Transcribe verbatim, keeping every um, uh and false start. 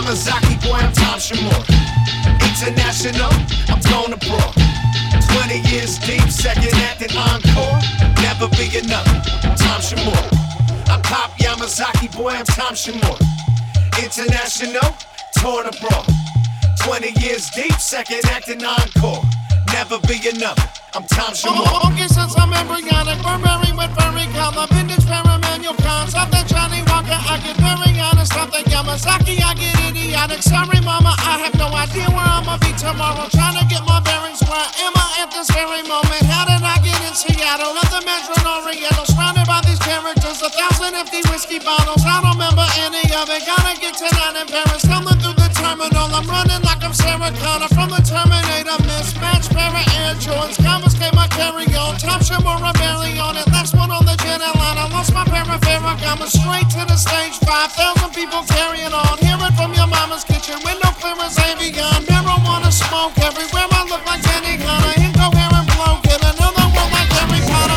Yamazaki, boy, I'm Tom Shimura. International, I'm going abroad. Twenty years deep, second act and encore. Never be enough, Tom Shimura. I'm Pop Yamazaki, boy, I'm Tom Shimura. International, torn abroad. Twenty years deep, second act and encore. Never be enough, I'm Tom Shimura. Oh, okay, since I'm embryonic, Burberry with furry color, vintage paramanual cons. Off that Johnny Walker, I get very honest. Off that Yamazaki, I get idiotic. Sorry, mama, I have no idea where I'ma be tomorrow. Trying to get my bearings, where am I at this very moment? How did I get in Seattle? At the Metro Oriental, surrounded by these characters, a thousand empty whiskey bottles. I don't remember any of it. Gotta get to that in Paris, stumbling through the terminal. I'm running like I'm Sarah Connor from the Terminator. Mismatched pair of Air Jordans, confiscate my carry-on. Tom Shimura, barely on it. Last one on the jet line. I lost my parapheric. I'm straight to the stage. Five thousand people carrying on. Hear it from your mama's kitchen. Window clearance, Avion. Marijuana smoke.